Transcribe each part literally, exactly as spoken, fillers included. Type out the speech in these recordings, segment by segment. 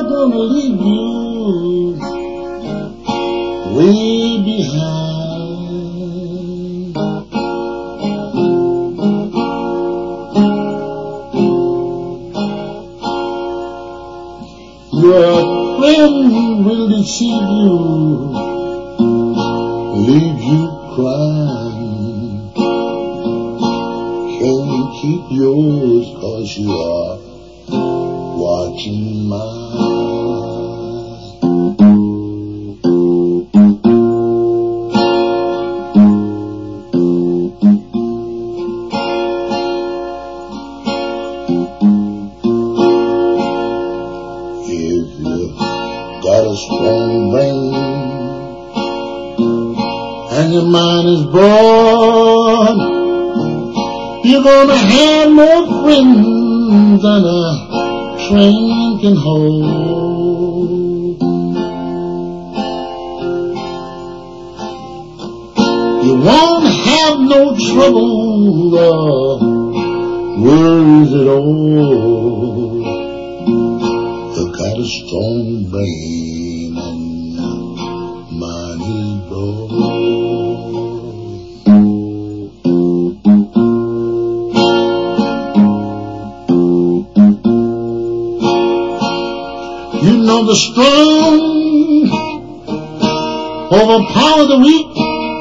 gonna leave you way behind. Your friend will deceive you, leave you crying. Can't keep yours 'cause you are watching mine. If you got a strong brain and your mind is broad, you're gonna have more friends than a train can hold. You won't have no trouble or worries at all. You got a strong brain and your mind is broad. You know the strong overpower the weak,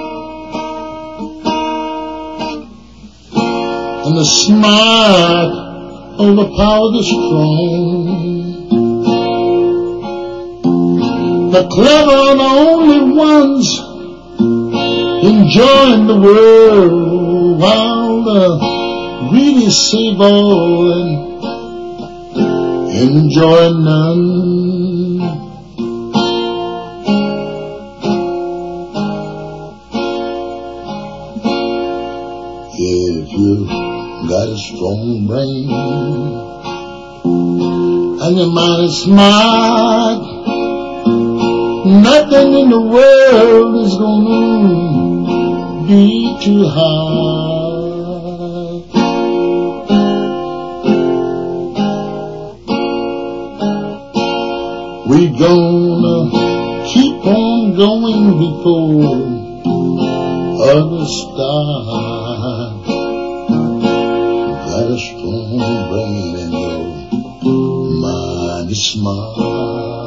and the smart overpower the strong. The clever are the only ones enjoying the world, while the greedy save all and enjoy none. If you got a strong brain and your mind is smart, nothing in the world is gonna be too hard. We're gonna keep on going before others start. Got a strong brain and your mind is smart.